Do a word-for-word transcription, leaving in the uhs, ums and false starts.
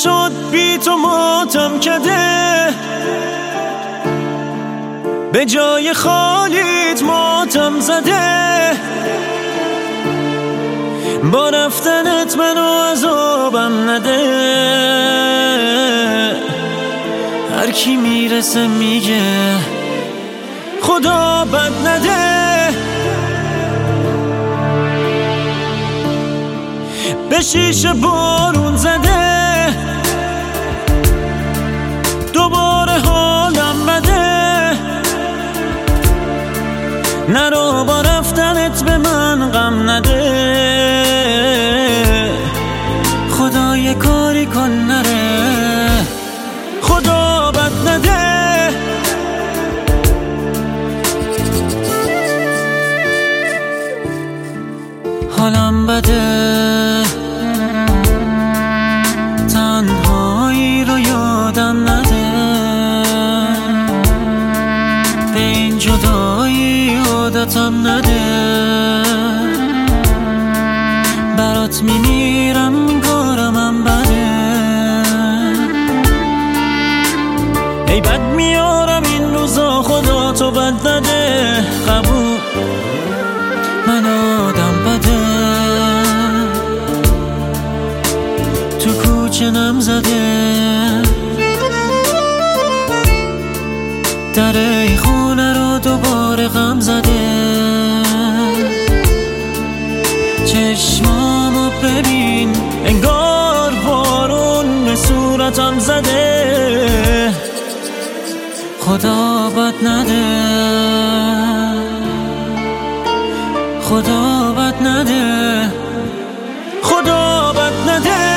شد بی تو ماتم کده، به جای خالیت ماتم زده. با رفتنت منو عذابم نده. هر کی میرسه میگه خدا بد نده. به شیشه بارون زده، دوباره حالم بده. نرو با رفتنت به من غم نده. خدا یه کاری کن نره، خدا بد نده. حالم بده، تنهایی رو یادم نده. به این جدایی عادتم نده. برات میمیرم این کارم هم بده. ای بد میارم این روزا، خدا تو بد نده. قبول من آدم بده، تو کوچه نم زده. در ای خونه رو دوباره غم زده. چشمامو ببین انگار بارون به صورتم زده. خدا بد نده، خدا بد نده، خدا بد نده.